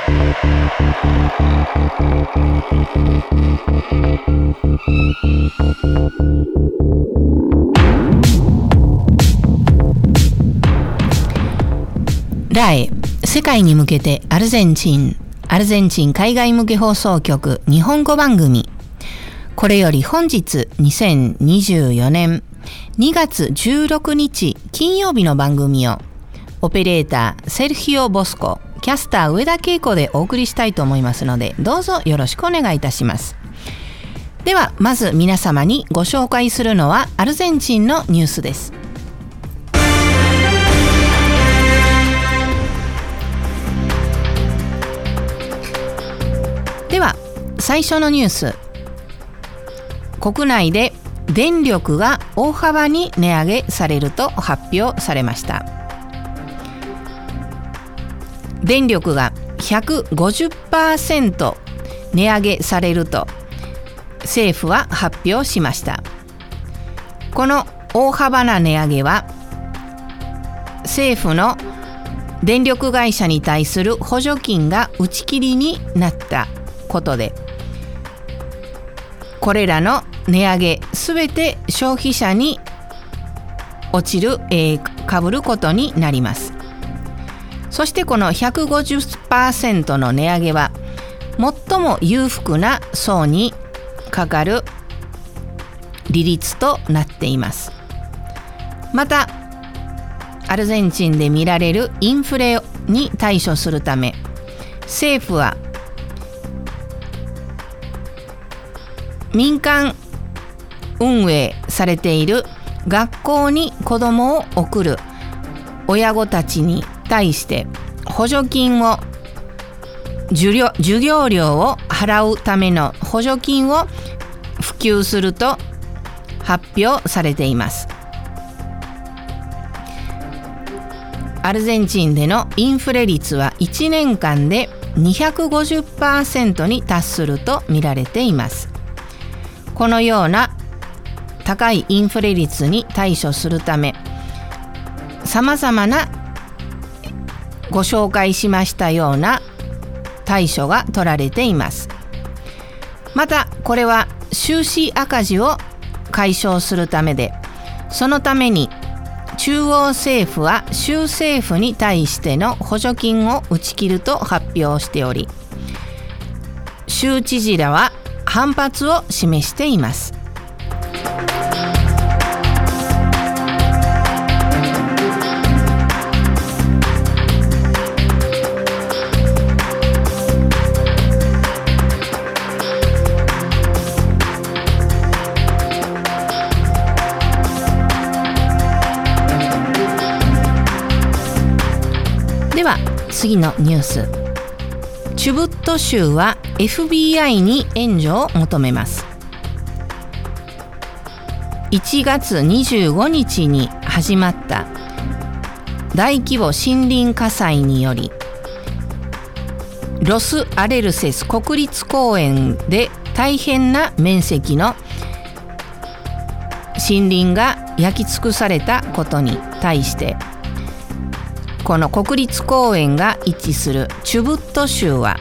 RAE世界に向けてアルゼンチン海外向け放送局日本語番組。これより本日2024年2月16日金曜日の番組をオペレーターセルヒオ・ボスコ、キャスター上田恵子でお送りしたいと思いますので、どうぞよろしくお願いいたします。ではまず皆様にご紹介するのはアルゼンチンのニュースです。では最初のニュース。国内で電力が大幅に値上げされると発表されました。電力が 150% 値上げされると政府は発表しました。この大幅な値上げは政府の電力会社に対する補助金が打ち切りになったことで、これらの値上げすべて消費者に落ちる、かぶることになります。そしてこの 150% の値上げは最も裕福な層にかかる利率となっています。またアルゼンチンで見られるインフレに対処するため、政府は民間運営されている学校に子どもを送る親御たちに対して補助金を授業料を払うための補助金を普及すると発表されています。アルゼンチンでのインフレ率は1年間で 250% に達すると見られています。このような高いインフレ率に対処するため、さまざまなご紹介しましたような対処が取られています。またこれは収支赤字を解消するためで、そのために中央政府は州政府に対しての補助金を打ち切ると発表しており、州知事らは反発を示しています。では次のニュース。チュブット州は FBI に援助を求めます。1月25日に始まった大規模森林火災により、ロスアレルセス国立公園で大変な面積の森林が焼き尽くされたことに対して、この国立公園が位置するチュブット州は、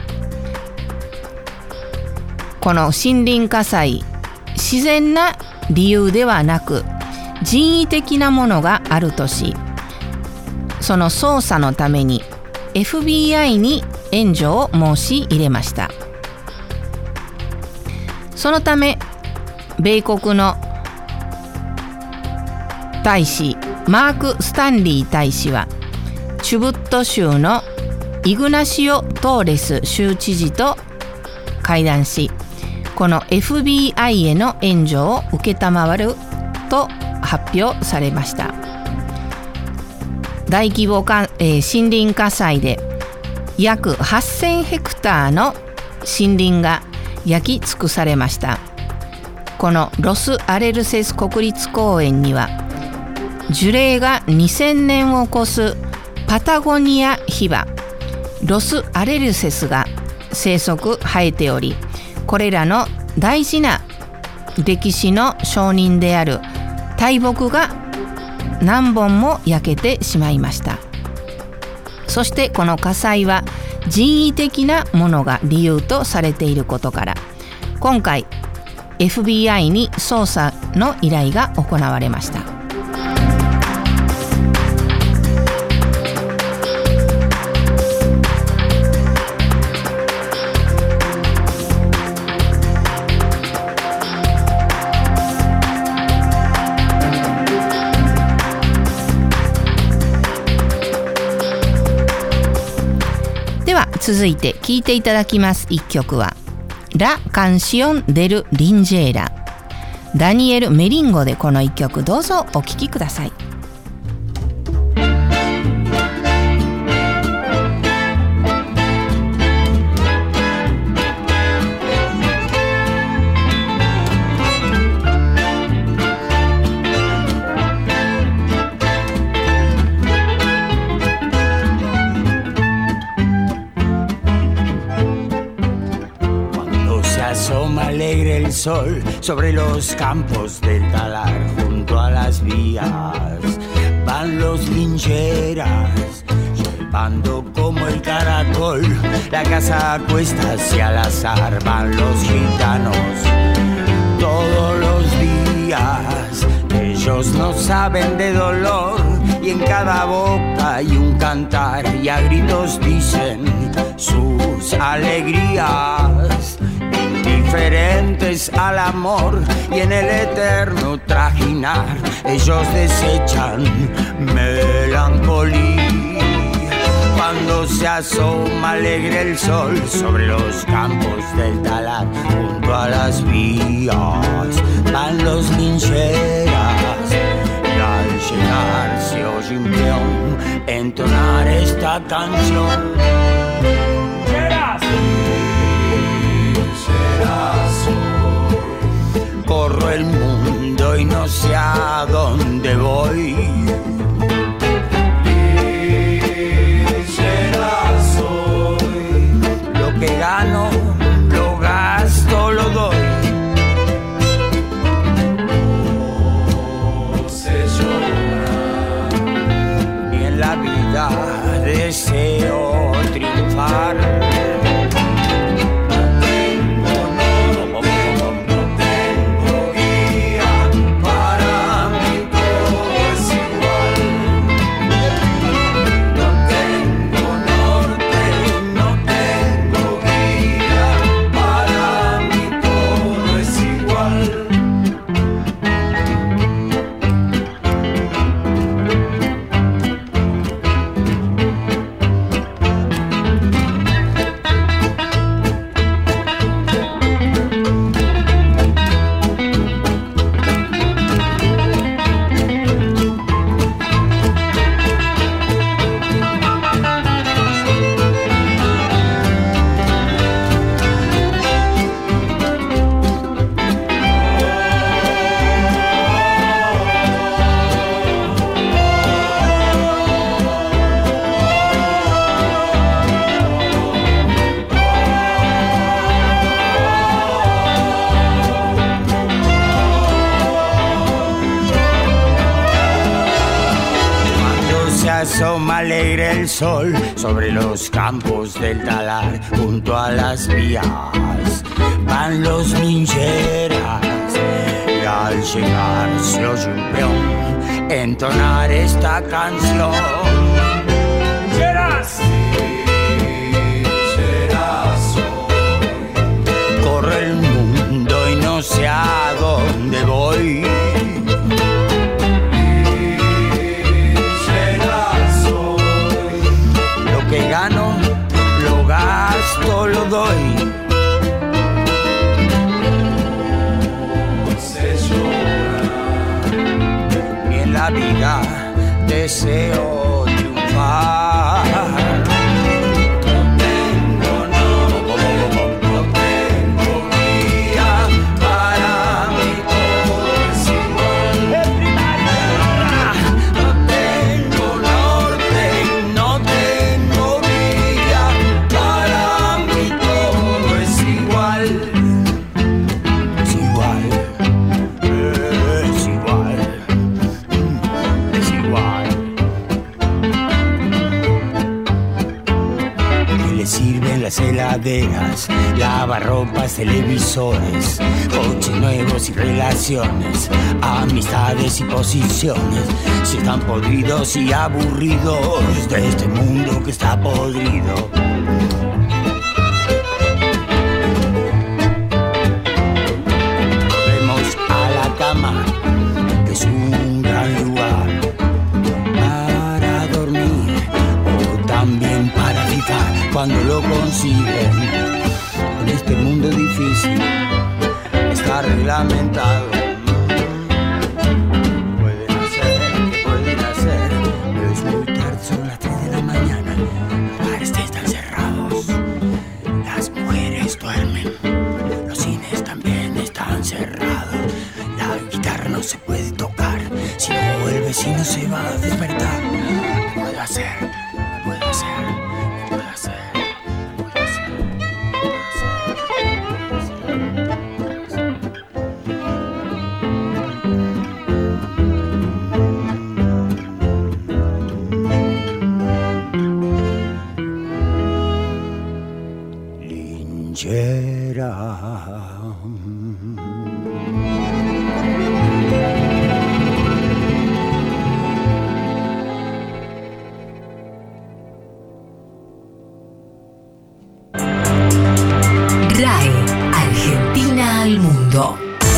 この森林火災、自然な理由ではなく人為的なものがあるとし、その捜査のために FBI に援助を申し入れました。そのため米国の大使マーク・スタンリー大使はチュブット州のイグナシオ・トーレス州知事と会談し、この FBI への援助を承ると発表されました。大規模森林火災で約8000ヘクターの森林が焼き尽くされました。このロスアレルセス国立公園には樹齢が2000年を超すパタゴニアヒバロスアレルセスが生息生えており、これらの大事な歴史の証人である大木が何本も焼けてしまいました。そしてこの火災は人為的なものが理由とされていることから、今回 FBI に捜査の依頼が行われました。では続いて聴いていただきます一曲はラ・カンシオン・デル・リンジェーラ、ダニエル・メリンゴでこの一曲どうぞお聴きください。 Asoma alegre el sol sobre los campos del talar, junto a las vías van los lincheras, llevando como el caracol la casa a cuestas y al azar van los gitanos todos los días. Ellos no saben de dolor y en cada boca hay un cantar y a gritos dicen sus alegrías. Indiferentes al amor y en el eterno trajinar, ellos desechan melancolía. Cuando se asoma alegre el sol sobre los campos del talar, junto a las vías van los lincheras. Y al llegar se oye un peón entonar esta canción. Corro el mundo y no sé a dónde voy. Lo que gano, lo gasto, lo doy. No sé llorar. Y en la vida deseo triunfar. Asoma alegre el sol sobre los campos del talar, junto a las vías van los lincheras. Y al llegar se oye un peón entonar esta canción. Lincheras, lincheras hoy. Corro el mundo y no sé a dónde voy. Que gano, lo gasto, lo doy. No sé llorar. Y en la vida deseo triunfar. que le sirven las heladeras, lavarropas, televisores, coches nuevos y relaciones, amistades y posiciones. Si están podridos y aburridos de este mundo que está podrido. Volvemos a la cama, que es un gran lugar para dormir o también para fifar cuando lo consiguen. En este mundo difícil está reglamentado. Pueden hacer, pero es muy tarde, son las 3 de la mañana. Los bares están cerrados, las mujeres duermen, los cines también están cerrados. La guitarra no se puede tocar, si no el vecino se va a despertar. ¿Qué puedo hacer? ¿Qué puedo hacer? ¿Qué puedo hacer? ¿Qué puedo hacer? Linchera. RAE Argentina al mundo.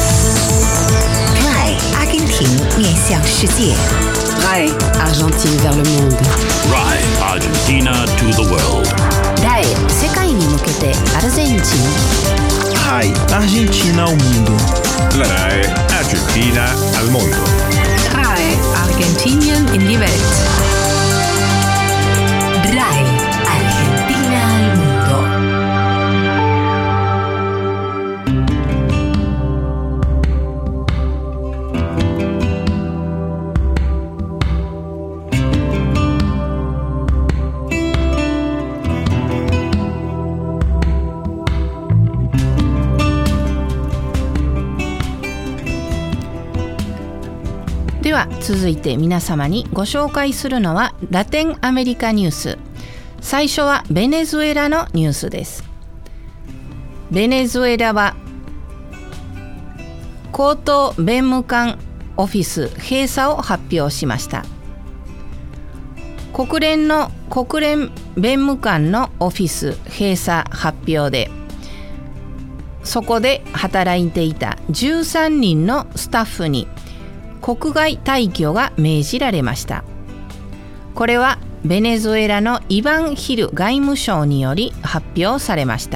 RAE Argentina 面向世界。RAE Argentine vers le monde. RAE Argentina to the world. RAE 世界に向けてアルゼンチン。 RAE Argentina al mundo. La RAE Argentina al mundo. RAE Argentinien in die Welt. RAE Argentina al mundo. では続いて皆様にご紹介するのはラテンアメリカニュース。最初はベネズエラのニュースです。ベネズエラは高等弁務官オフィス閉鎖を発表しました。国連弁務官のオフィス閉鎖発表で、そこで働いていた13人のスタッフに国外退去が命じられました。これはベネズエラのイバン・ヒル外務省により発表されました。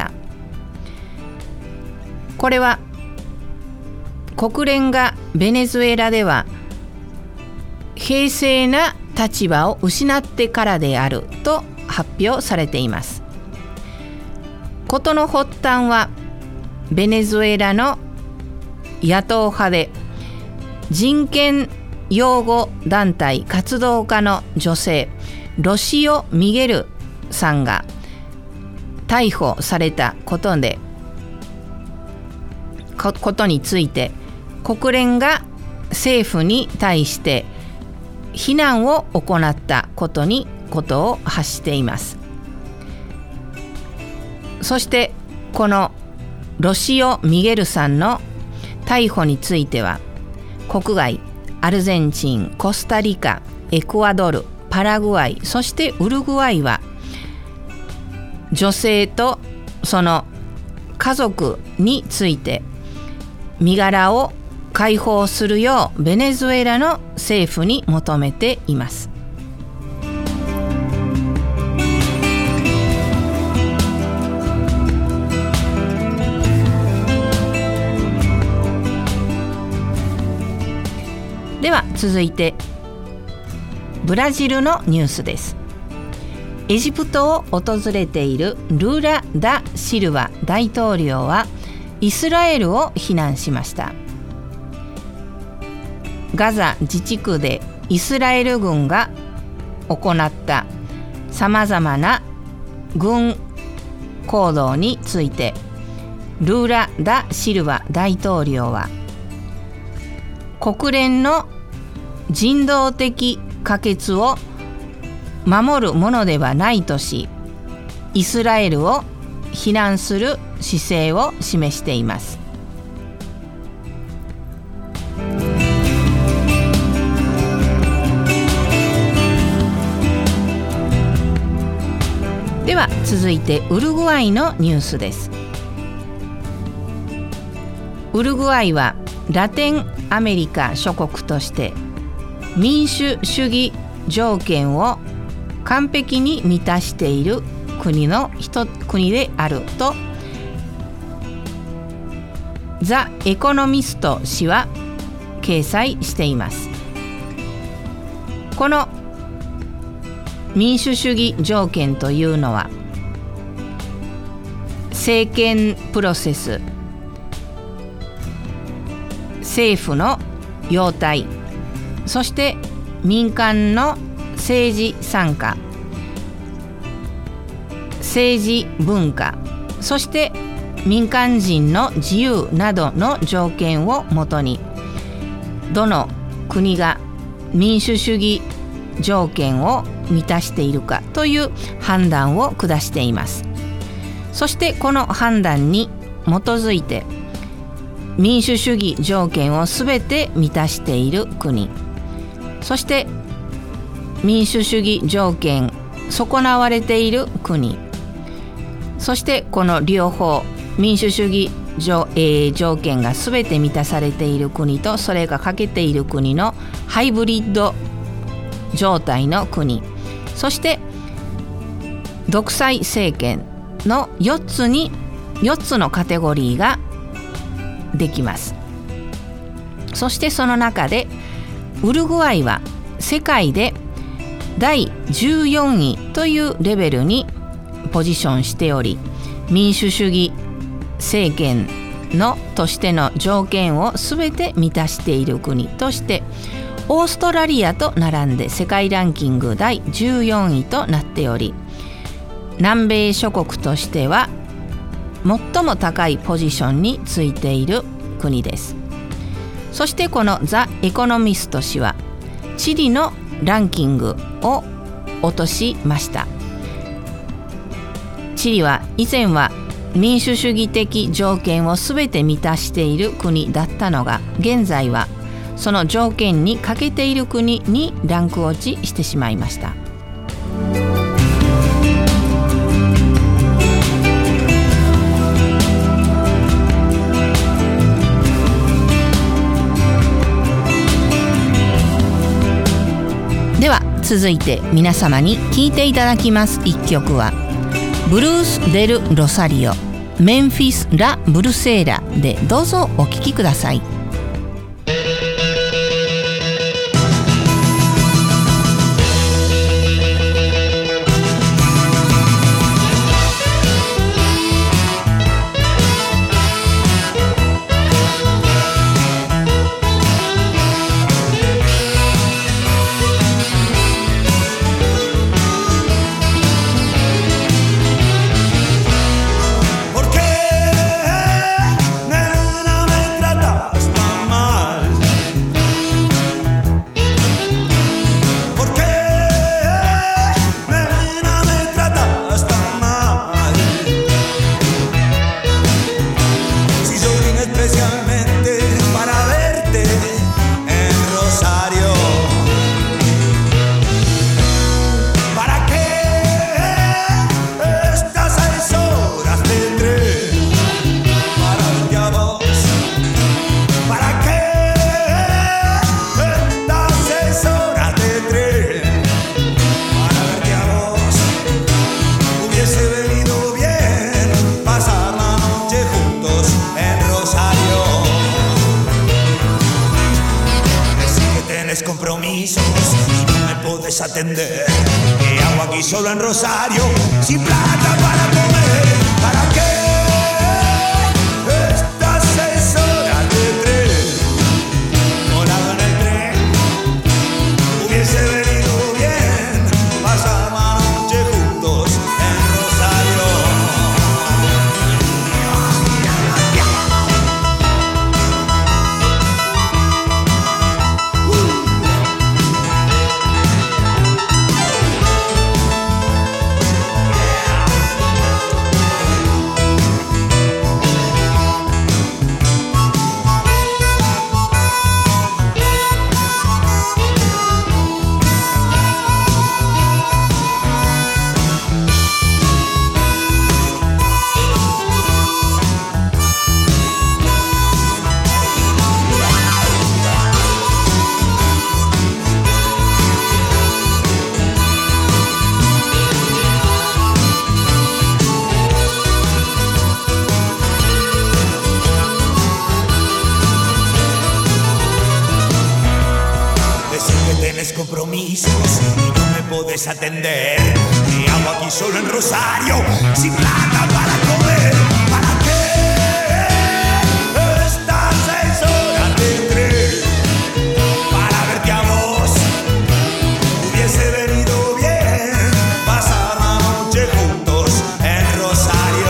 これは国連がベネズエラでは平静な立場を失ってからであると発表されています。事の発端はベネズエラの野党派で人権擁護団体活動家の女性ロシオ・ミゲルさんが逮捕されたことについて国連が政府に対して非難を行ったことを発しています。そしてこのロシオ・ミゲルさんの逮捕については国外アルゼンチン、コスタリカ、エクアドル、パラグアイ、そしてウルグアイは女性とその家族について身柄を解放するようベネズエラの政府に求めています。では続いてブラジルのニュースです。エジプトを訪れているルーラ・ダ・シルバ大統領はイスラエルを非難しました。ガザ自治区でイスラエル軍が行ったさまざまな軍行動についてルーラ・ダ・シルバ大統領は国連の人道的可決を守るものではないとし、 イスラエルを非難する姿勢を示しています。では続いてウルグアイのニュースです。ウルグアイはラテンアメリカ諸国として民主主義条件を完璧に満たしている国であるとザ・エコノミスト誌は掲載しています。この民主主義条件というのは政権プロセス、政府の要態、そして民間の政治参加、政治文化、そして民間人の自由などの条件をもとにどの国が民主主義条件を満たしているかという判断を下しています。そしてこの判断に基づいて民主主義条件をすべて満たしている国、そして民主主義条件損なわれている国、そしてこの両方民主主義条件がすべて満たされている国とそれが欠けている国のハイブリッド状態の国、そして独裁政権の4つのカテゴリーができます。そしてその中でウルグアイは世界で第14位というレベルにポジションしており、民主主義政権としての条件をすべて満たしている国としてオーストラリアと並んで世界ランキング第14位となっており、南米諸国としては最も高いポジションについている国です。そしてこのザ・エコノミスト氏はチリのランキングを落としました。チリは以前は民主主義的条件をすべて満たしている国だったのが、現在はその条件に欠けている国にランク落ちしてしまいました。では続いて皆様に聴いていただきます一曲はブルース・デル・ロサリオ、メンフィス・ラ・ブルセーラでどうぞお聴きください。 Atender, que hago aquí solo en Rosario, sin plata para comer. ¿Para qué estas 6 horas de tren? Colado en el tren, hubiese venido bien pasar una noche juntos en Rosario. puedes atender. Me hago aquí solo en Rosario, sin plata para comer. ¿Para qué estas 6 horas de tren? Para verte a vos. Hubiese venido bien pasar la noche juntos en Rosario.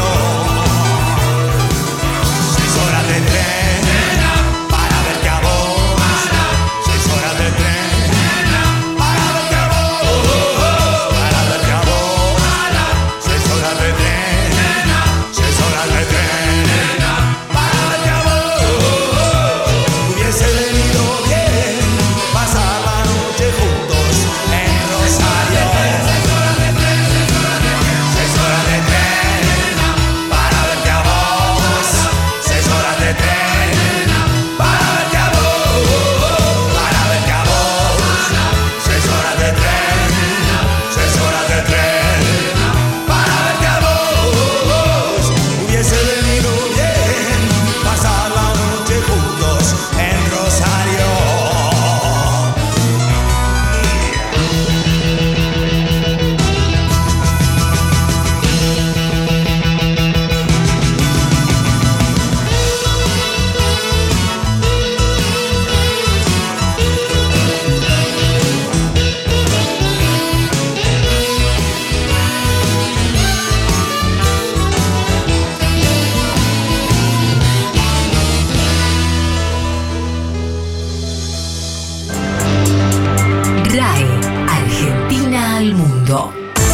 6 horas de tren para verte a vos. 6 horas de tren para verte a vos. Para verte a vos. 6 horas de tren. 6 horas de tren para verte a vos. Hubiese venido bien pasar la noche juntos en Rosario. 6 horas de tren para verte a vos. 6 horas de tren para verte a vos. Para verte a vos. 6 horas de tren. 6 horas de tren para verte a vos. Hubiese venido bien pasar la noche juntos en Rosario. RAE Argentina al mundo.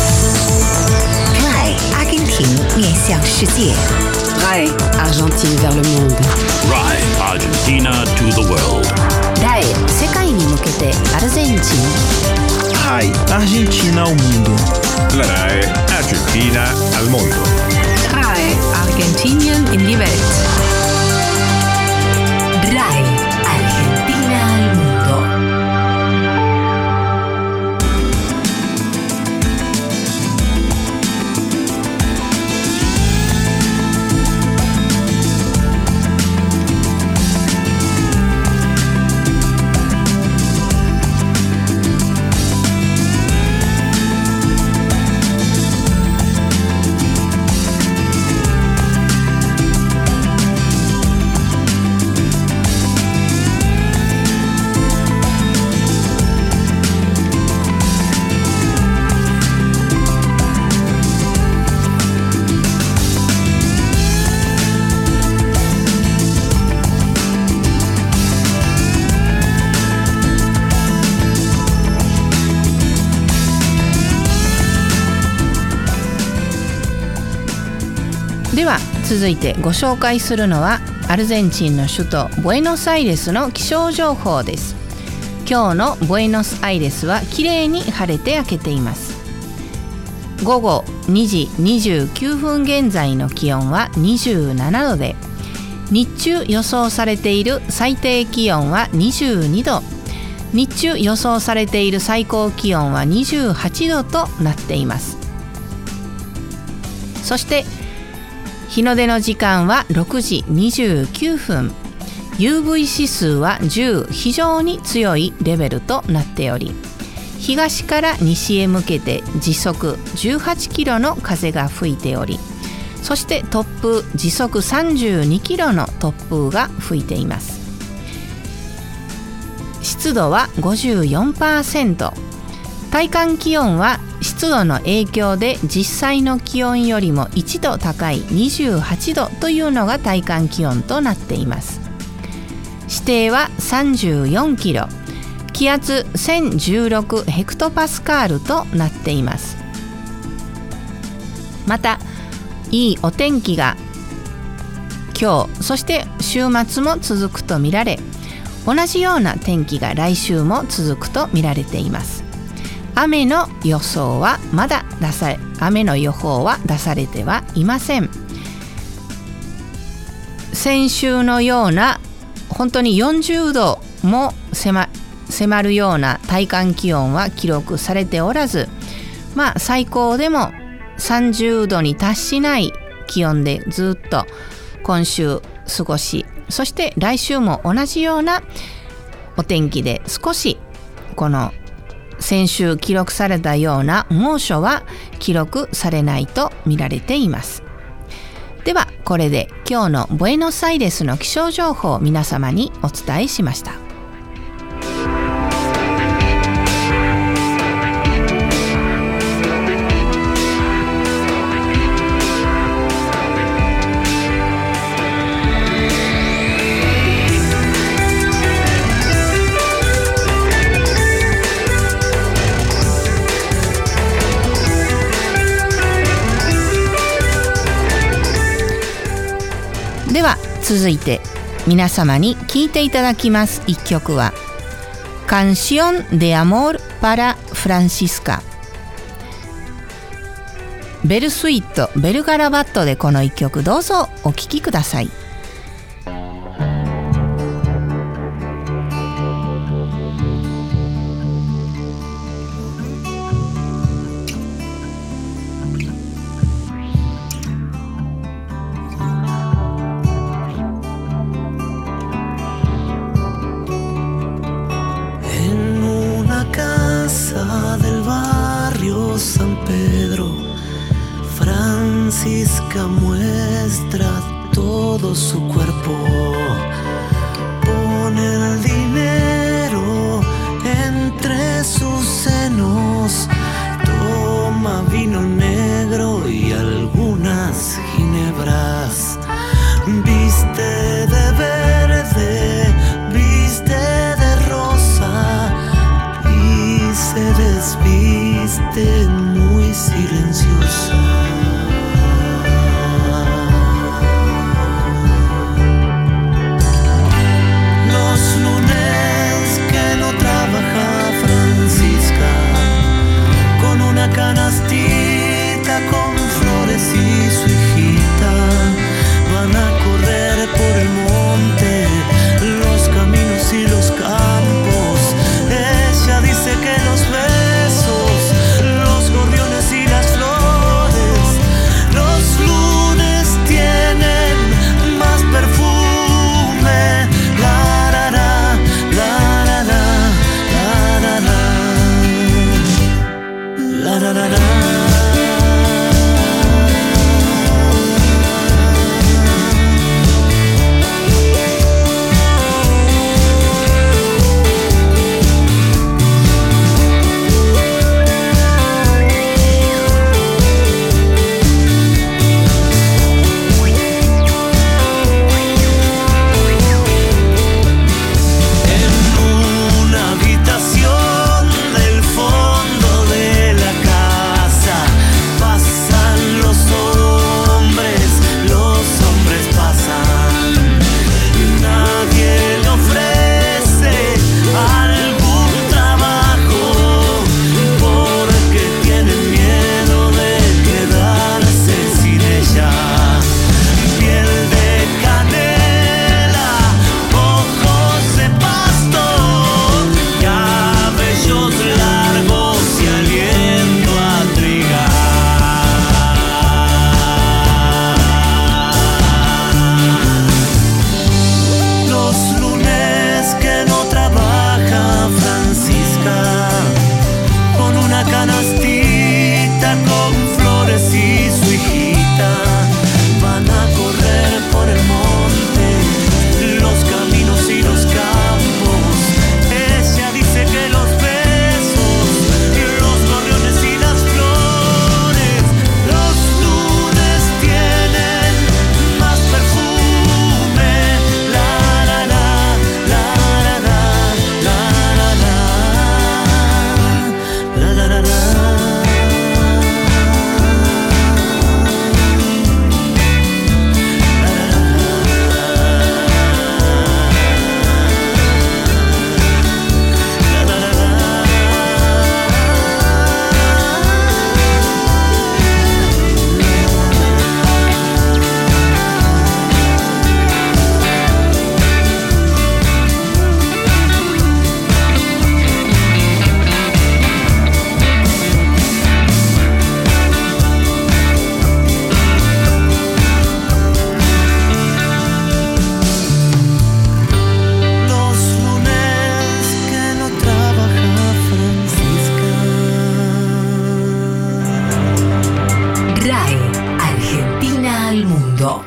RAE Argentina 面向世界。RAE Argentine vers le monde. RAI Argentina to the world. RAE 世界に向けてアルゼンチン。 RAI Argentina ao mundo. La RAE Argentina al mondo. RAE Argentinien in die Welt. RAE Argentina al mundo. では続いてご紹介するのはアルゼンチンの首都ブエノスアイレスの気象情報です。今日のブエノスアイレスはきれいに晴れて明けています。午後2時29分現在の気温は27度で、日中予想されている最低気温は22度、日中予想されている最高気温は28度となっています。そして日の出の時間は6時29分、UV 指数は10、非常に強いレベルとなっており、東から西へ向けて時速18キロの風が吹いており、そして突風時速32キロの突風が吹いています。湿度は 54%、体感気温は湿度の影響で実際の気温よりも1度高い28度というのが体感気温となっています。視程は34キロ、気圧1016ヘクトパスカールとなっています。またいいお天気が今日そして週末も続くとみられ、同じような天気が来週も続くと見られています。雨の予報は出されてはいません。先週のような本当に40度も迫るような体感気温は記録されておらず、最高でも30度に達しない気温でずっと今週過ごし、そして来週も同じようなお天気で少しこの先週記録されたような猛暑は記録されないと見られています。ではこれで今日のブエノスアイレスの気象情報を皆様にお伝えしました。では続いて皆様に聴いていただきます一曲はCanción de Amor para Francisca、ベルスイート・ベルガラバットでこの一曲どうぞお聴きください。 Del barrio San Pedro, Francisca muestra todo su cuerpo, pone el dinero entre sus senos, toma vino negro y algunas ginebras, viste de verde, viste de rosa, se desviste muy silenciosa. Los lunes que no trabaja Francisca, mundo.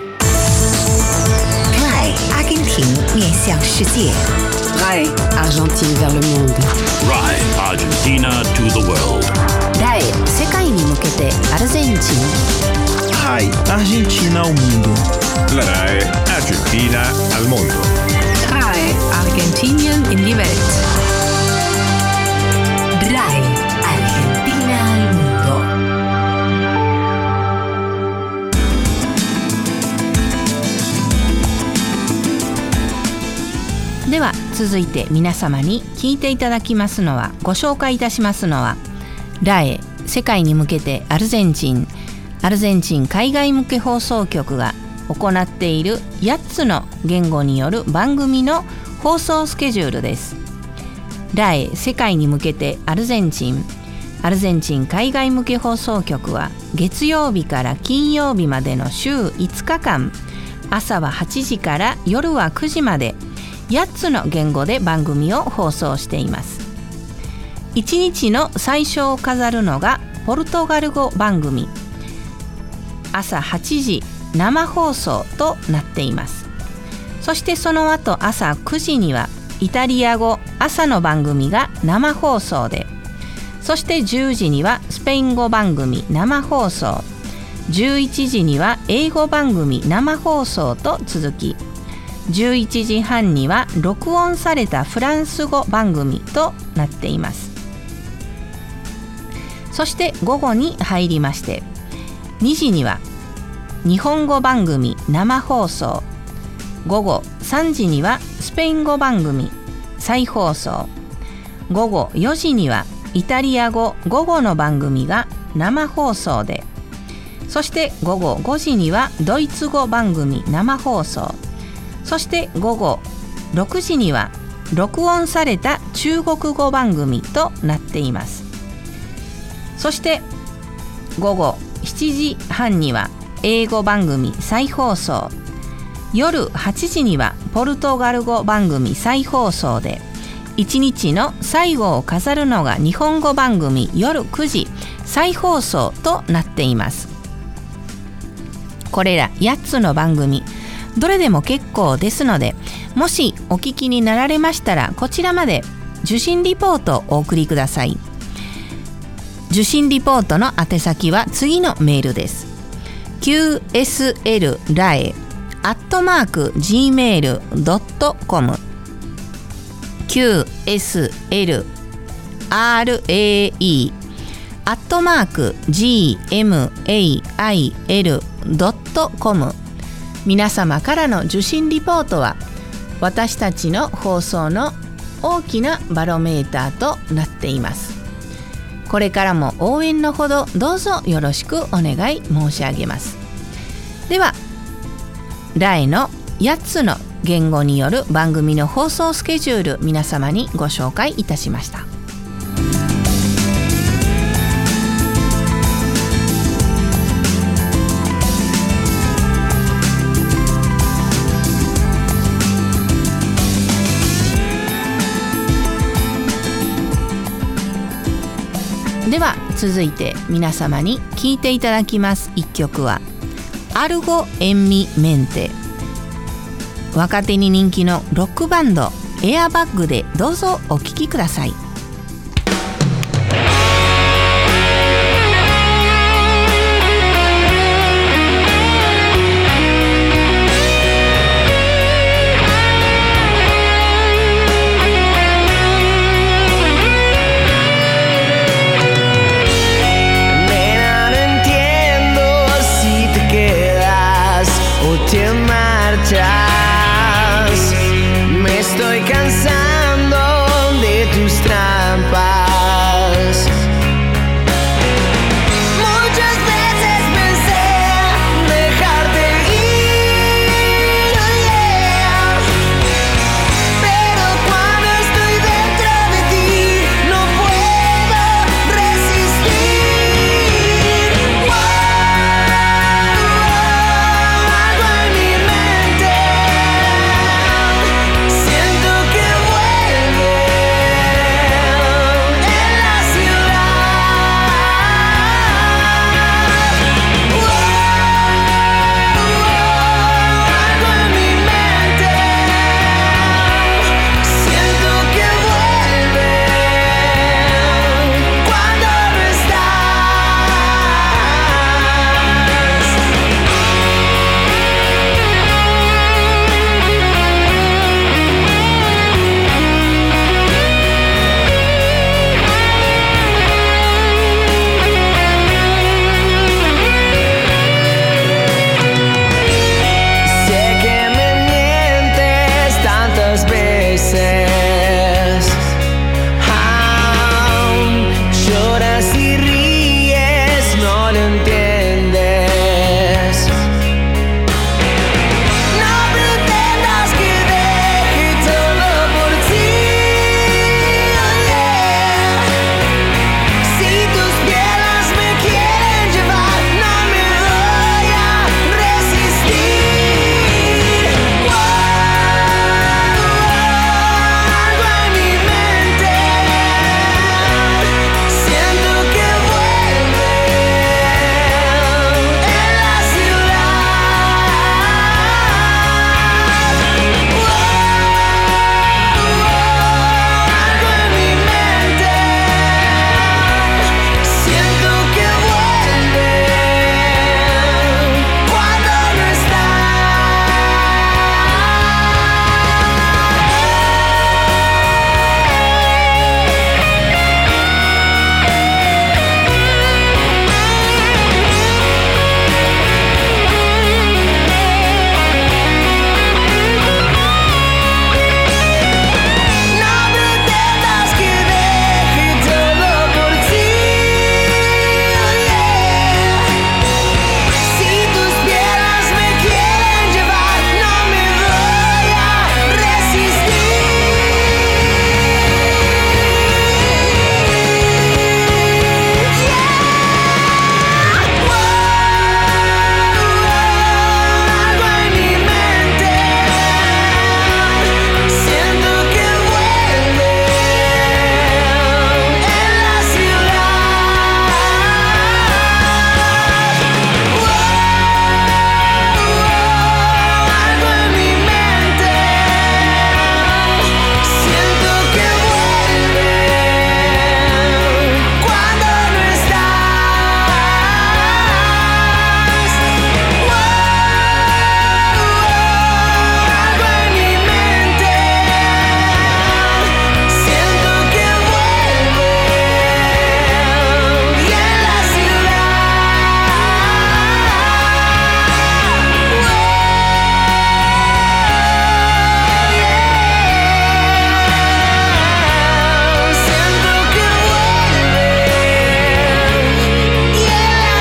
RAI Argentine 面向世界。RAI Argentine vers le monde. RAI Argentina to the world. RAI 世界に向けてアルゼンチン。 RAI Argentina ao mundo. La RAI Argentina al mondo. RAI Argentinien in die Welt. RAI Argentina al mundo. .では続いて皆様に聞いていただきますのは、ご紹介いたしますのは、RAI世界に向けてアルゼンチン海外向け放送局が行っている8つの言語による番組の放送スケジュールです。RAI世界に向けてアルゼンチン海外向け放送局は月曜日から金曜日までの週5日間、朝は8時から夜は9時まで8つの言語で番組を放送しています。1日の最初を飾るのがポルトガル語番組、朝8時生放送となっています。そしてその後朝9時にはイタリア語朝の番組が生放送で、そして10時にはスペイン語番組生放送、11時には英語番組生放送と続き、11時半には録音されたフランス語番組となっています。そして午後に入りまして、2時には日本語番組生放送、午後3時にはスペイン語番組再放送、午後4時にはイタリア語午後の番組が生放送で、そして午後5時にはドイツ語番組生放送、そして午後6時には録音された中国語番組となっています。そして午後7時半には英語番組再放送、夜8時にはポルトガル語番組再放送で、1日の最後を飾るのが日本語番組夜9時再放送となっています。これら8つの番組どれでも結構ですので、もしお聞きになられましたら、こちらまで受信リポートをお送りください。受信リポートの宛先は次のメールです。 qslrae@gmail.com qslrae@gmail.com。皆様からの受信リポートは私たちの放送の大きなバロメーターとなっています。これからも応援のほどどうぞよろしくお願い申し上げます。ではRAIの8つの言語による番組の放送スケジュール、皆様にご紹介いたしました。では続いて皆様に聴いていただきます一曲はAlgo en mi mente。若手に人気のロックバンドエアバッグでどうぞお聴きください。 Te marchas, me estoy cansando de tus veces. Lloras y ríes, no lo entiendes. No pretendas que deje todo por ti. Si tus piernas me quieren llevar, no me voy a resistir. Algo en mi mente siento que vuelve en la algo en mi mente siento que vuelve cuando no No pretendas que deje todo por ti. Si tus piernas me quieren llevar, no me voy a resistir. Algo en mi mente siento que vuelve en la ciudad. Algo en mi mente siento que vuelve cuando no estás. Algo en mi mente siento que vuelve y en la siento que vuelve y en la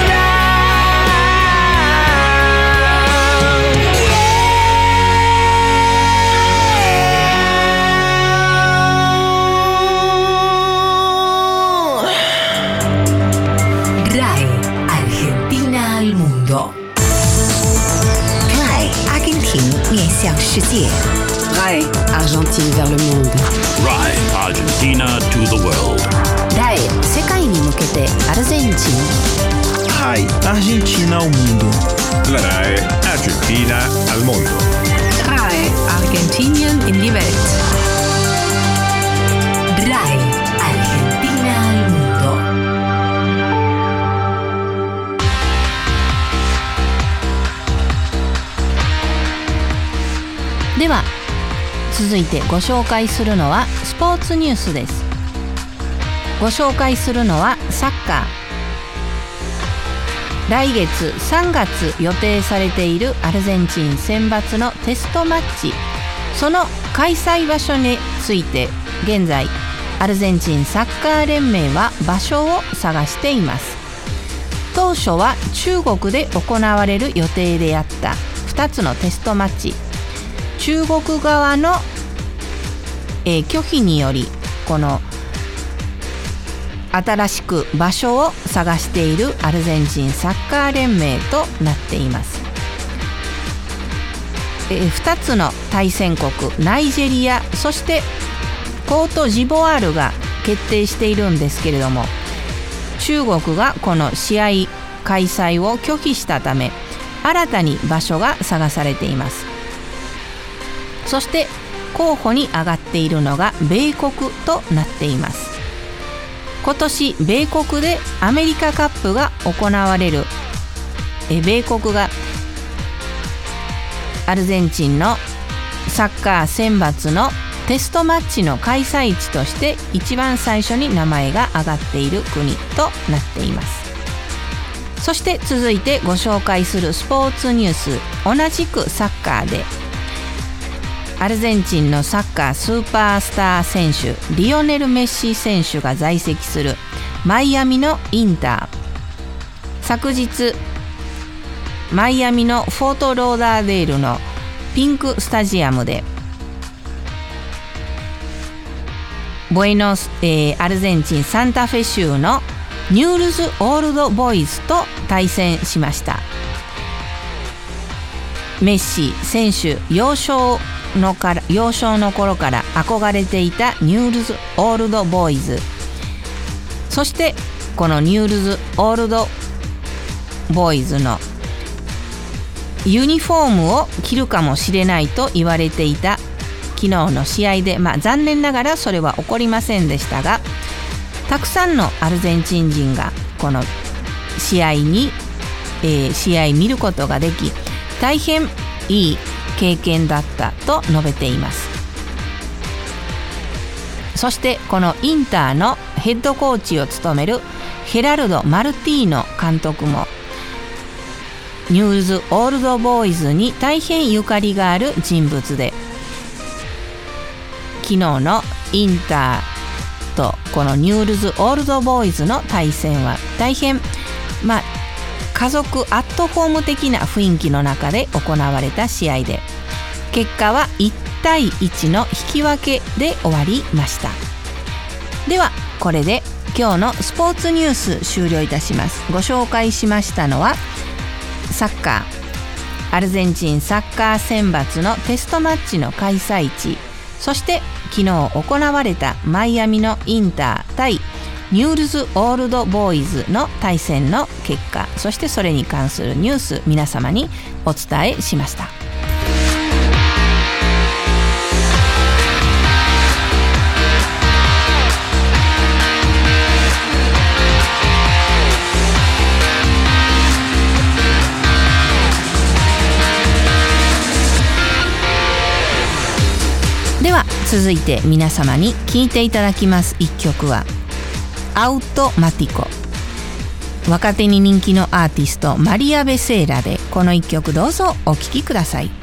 RAI Argentina al mundo. RAI Argentina 面向世界。RAI Argentine vers le monde. RAI Argentina to the world. RAI 世界に向けてアルゼンチン。 RAI Argentina ao mundo. La RAI Argentina al mundo. RAI Argentinien in die Welt. RAI Argentina al mundo. では続いてご紹介するのはスポーツニュースです。ご紹介するのはサッカー。来月3月予定されているアルゼンチン選抜のテストマッチ、その開催場所について現在アルゼンチンサッカー連盟は場所を探しています。当初は中国で行われる予定であった2つのテストマッチ、中国側の拒否によりこの新しく場所を探しているアルゼンチンサッカー連盟となっています。2つの対戦国ナイジェリア、そしてコートジボワールが決定しているんですけれども、中国がこの試合開催を拒否したため新たに場所が探されています。そして候補に上がっているのが米国となっています。今年米国でアメリカカップが行われる、米国がアルゼンチンのサッカー選抜のテストマッチの開催地として一番最初に名前が挙がっている国となっています。そして続いてご紹介するスポーツニュース、同じくサッカーでアルゼンチンのサッカースーパースター選手リオネル・メッシ選手が在籍するマイアミのインター、昨日マイアミのフォートローダーデールのピンクスタジアムでアルゼンチンサンタフェ州のニュールズ・オールド・ボーイズと対戦しました。メッシ選手幼少の頃から憧れていたニュールズ・オールド・ボーイズ、そしてこのニュールズ・オールド・ボーイズのユニフォームを着るかもしれないと言われていた昨日の試合で、残念ながらそれは起こりませんでしたが、たくさんのアルゼンチン人がこの試合見ることができ、大変いい経験だったと述べています。そしてこのインターのヘッドコーチを務めるヘラルド・マルティーノ監督もニュールズ・オールド・ボーイズに大変ゆかりがある人物で、昨日のインターとこのニュールズ・オールド・ボーイズの対戦は大変家族アットホーム的な雰囲気の中で行われた試合で、結果は1対1の引き分けで終わりました。ではこれで今日のスポーツニュース終了いたします。ご紹介しましたのはサッカーアルゼンチンサッカー選抜のテストマッチの開催地、そして昨日行われたマイアミのインター対ニュールズ・オールド・ボーイズの対戦の結果、そしてそれに関するニュース、皆様にお伝えしました。では続いて皆様に聴いていただきます一曲はアウトマティコ、若手に人気のアーティストマリア・ベセーラでこの一曲どうぞお聴きください。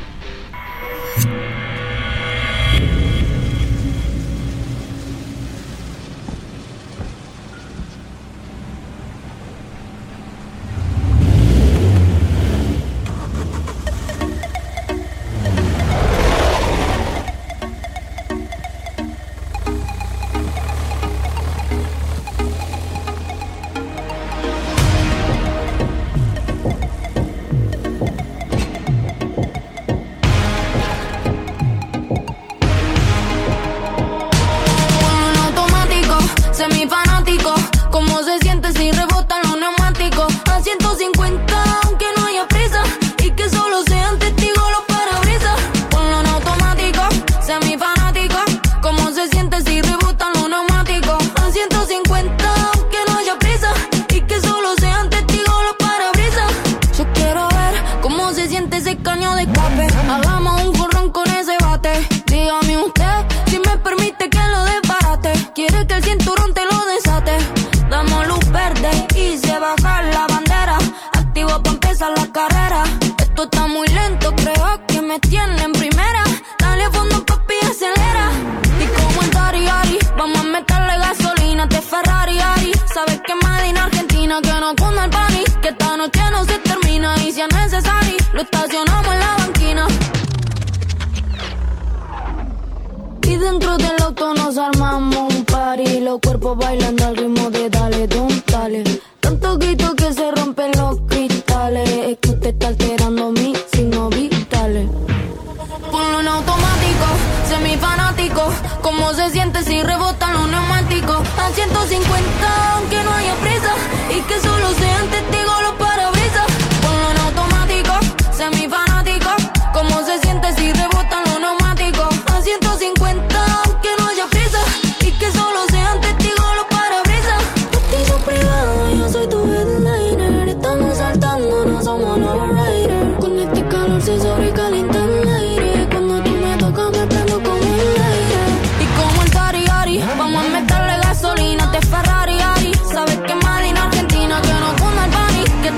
Vamos a meterle gasolina, te Ferrari, Ari. Sabes que Madrid, Argentina, que no cunda el party, que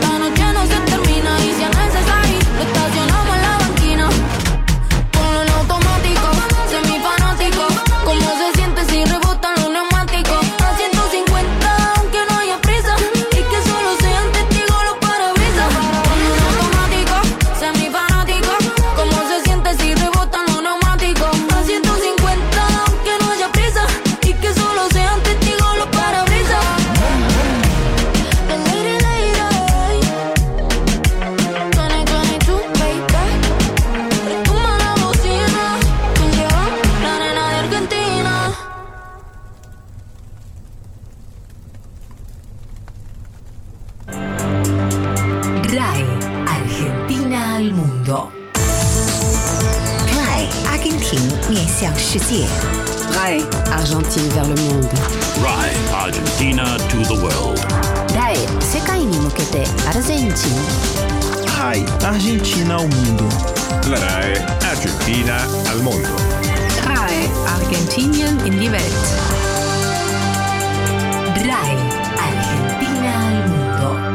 al mundo. RAI Argentin 面向世界。RAI Argentine vers le monde. RAI Argentina to the world. RAI 世界に向けてアルゼンチン。 RAI Argentina ao mundo. La RAI Argentina al mondo. RAI Argentinien in die Welt. RAI Argentina al mundo.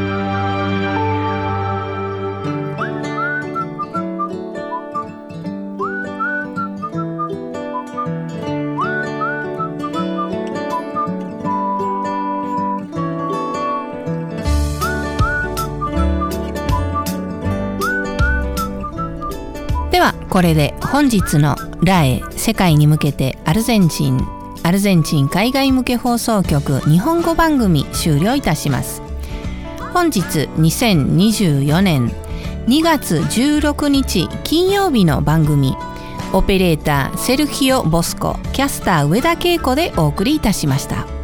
ではこれで本日のRAI世界に向けてアルゼンチン海外向け放送局日本語番組終了いたします。本日2024年2月16日金曜日の番組、オペレーターセルヒオ・ボスコ、キャスター上田恵子でお送りいたしました。